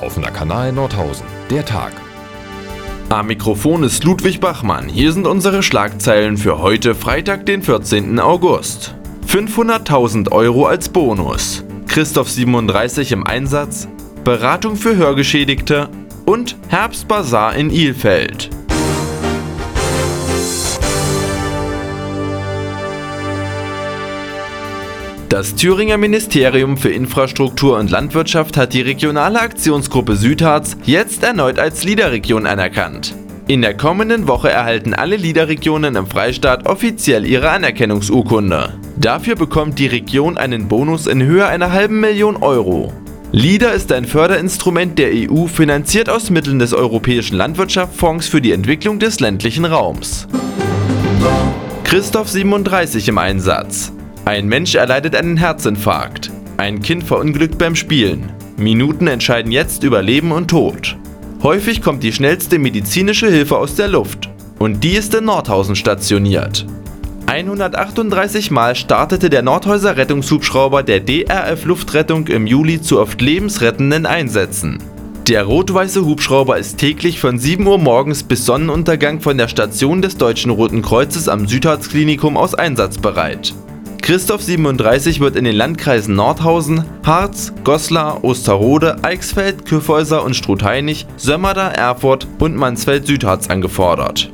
Offener Kanal Nordhausen, der Tag. Am Mikrofon ist Ludwig Bachmann. Hier sind unsere Schlagzeilen für heute, Freitag, den 14. August. 500.000 Euro als Bonus. Christoph 37 im Einsatz. Beratung für Hörgeschädigte und Herbstbasar in Ilfeld. Das Thüringer Ministerium für Infrastruktur und Landwirtschaft hat die regionale Aktionsgruppe Südharz jetzt erneut als LIDA-Region anerkannt. In der kommenden Woche erhalten alle LIDA-Regionen im Freistaat offiziell ihre Anerkennungsurkunde. Dafür bekommt die Region einen Bonus in Höhe einer $500.000 Euro. LIDA ist ein Förderinstrument der EU, finanziert aus Mitteln des Europäischen Landwirtschaftsfonds für die Entwicklung des ländlichen Raums. Christoph 37 im Einsatz. Ein Mensch erleidet einen Herzinfarkt. Ein Kind verunglückt beim Spielen. Minuten entscheiden jetzt über Leben und Tod. Häufig kommt die schnellste medizinische Hilfe aus der Luft. Und die ist in Nordhausen stationiert. 138 Mal startete der Nordhäuser Rettungshubschrauber der DRF Luftrettung im Juli zu oft lebensrettenden Einsätzen. Der rot-weiße Hubschrauber ist täglich von 7 Uhr morgens bis Sonnenuntergang von der Station des Deutschen Roten Kreuzes am Südharz-Klinikum aus einsatzbereit. Christoph 37 wird in den Landkreisen Nordhausen, Harz, Goslar, Osterode, Eichsfeld, Kyffhäuser und Strutheinich, Sömmerda, Erfurt und Mansfeld-Südharz angefordert.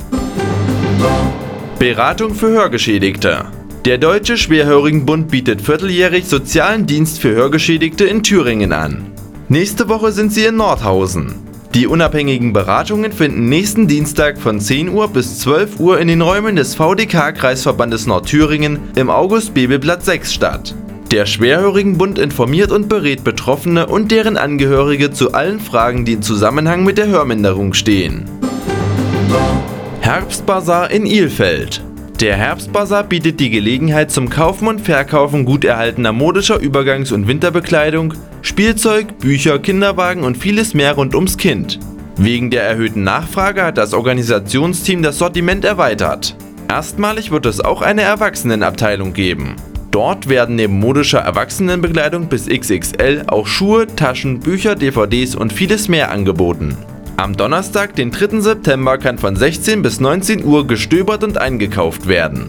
Beratung für Hörgeschädigte. Der Deutsche Schwerhörigenbund bietet vierteljährig sozialen Dienst für Hörgeschädigte in Thüringen an. Nächste Woche sind sie in Nordhausen. Die unabhängigen Beratungen finden nächsten Dienstag von 10 Uhr bis 12 Uhr in den Räumen des VDK-Kreisverbandes Nordthüringen im August-Bebel-Platz 6 statt. Der Schwerhörigenbund informiert und berät Betroffene und deren Angehörige zu allen Fragen, die im Zusammenhang mit der Hörminderung stehen. Herbstbasar in Ilfeld. Der Herbstbasar bietet die Gelegenheit zum Kaufen und Verkaufen gut erhaltener modischer Übergangs- und Winterbekleidung, Spielzeug, Bücher, Kinderwagen und vieles mehr rund ums Kind. Wegen der erhöhten Nachfrage hat das Organisationsteam das Sortiment erweitert. Erstmalig wird es auch eine Erwachsenenabteilung geben. Dort werden neben modischer Erwachsenenbekleidung bis XXL auch Schuhe, Taschen, Bücher, DVDs und vieles mehr angeboten. Am Donnerstag, den 3. September, kann von 16 bis 19 Uhr gestöbert und eingekauft werden.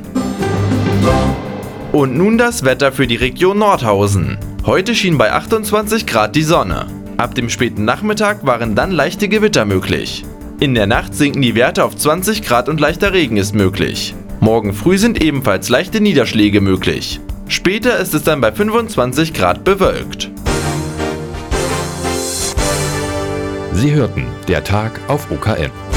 Und nun das Wetter für die Region Nordhausen. Heute schien bei 28 Grad die Sonne. Ab dem späten Nachmittag waren dann leichte Gewitter möglich. In der Nacht sinken die Werte auf 20 Grad und leichter Regen ist möglich. Morgen früh sind ebenfalls leichte Niederschläge möglich. Später ist es dann bei 25 Grad bewölkt. Sie hörten der Tag auf OKN.